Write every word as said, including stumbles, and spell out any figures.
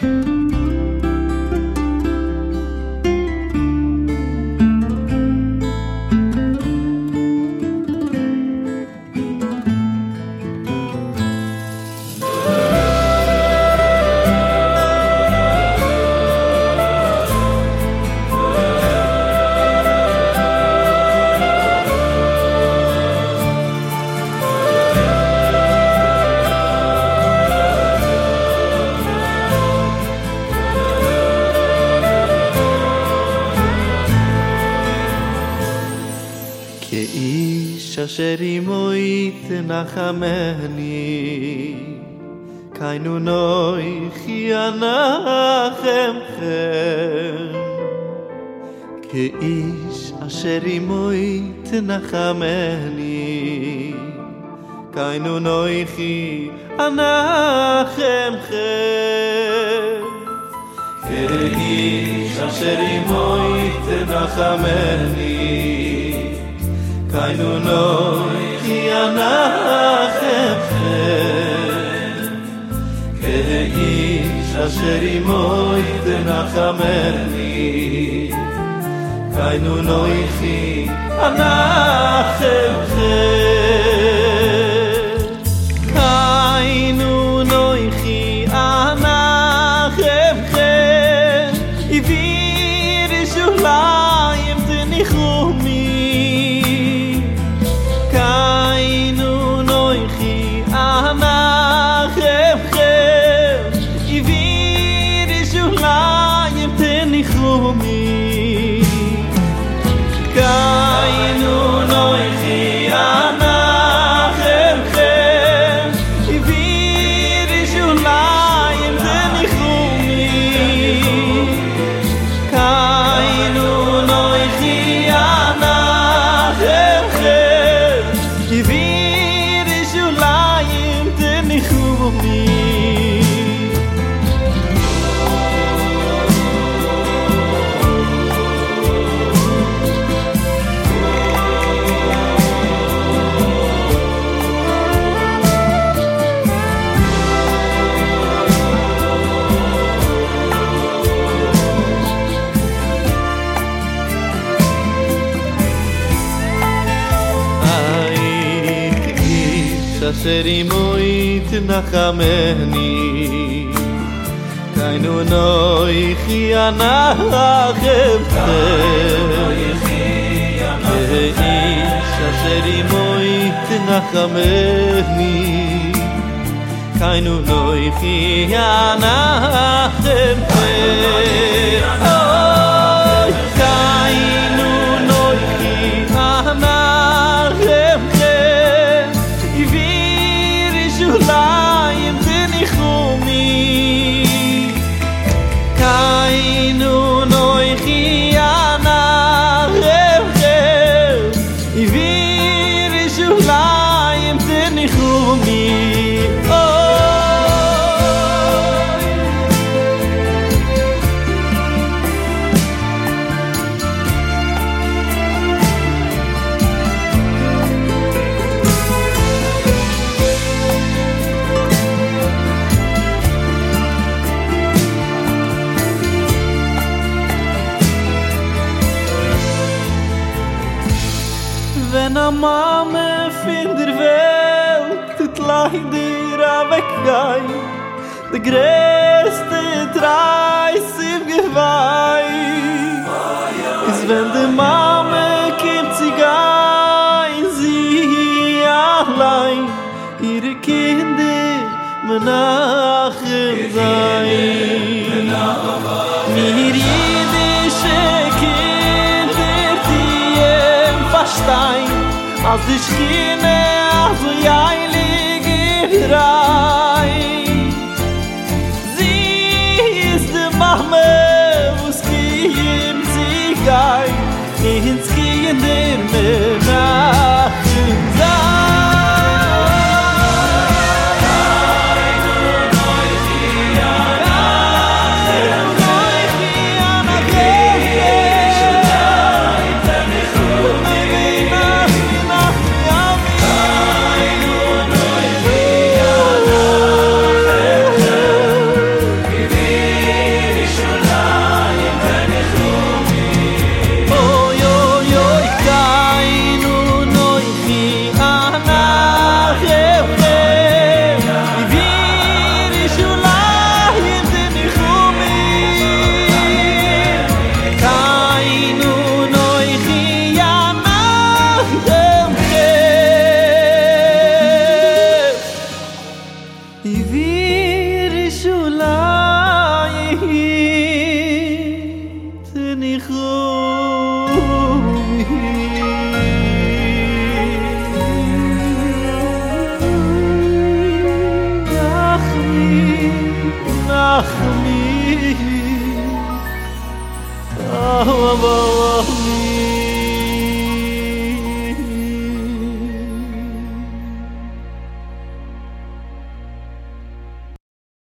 אשר עמוי תנחמני קיינו נויכי אנחמכם כאיש אשר עמוי תנחמני קיינו נויכי אנחמכם כאיש אשר עמוי תנחמני קיינו נויכי אנחמכם כאיש אשר עמוי תנחמני קיינו נויכי אנחמכם קיינו נויכי אנחמכם עביר שוליים תניחומי אשר עמוי תנחמני קיינו נויכי אנחמכם כאיש אשר עמוי תנחמני קיינו נויכי אנחמכם קיינו נויכי אנחמכם שוליים תניחומי קיינו נויכי אנחמכם עביר שוליים תניחומי Wenn a Mame fin der Welt tut leider weggei de größte Treis im Geweih is wenn de Mame kimmt sie gein sie allein ihre Kinder menachem sein mir jüdische Kinder die im Verstein als die Schiene so heilig in rein. Sie ist die Mama, wo's gehen sie gein, ins Gehen der Menachem sein. Give Oh, oh, oh, oh,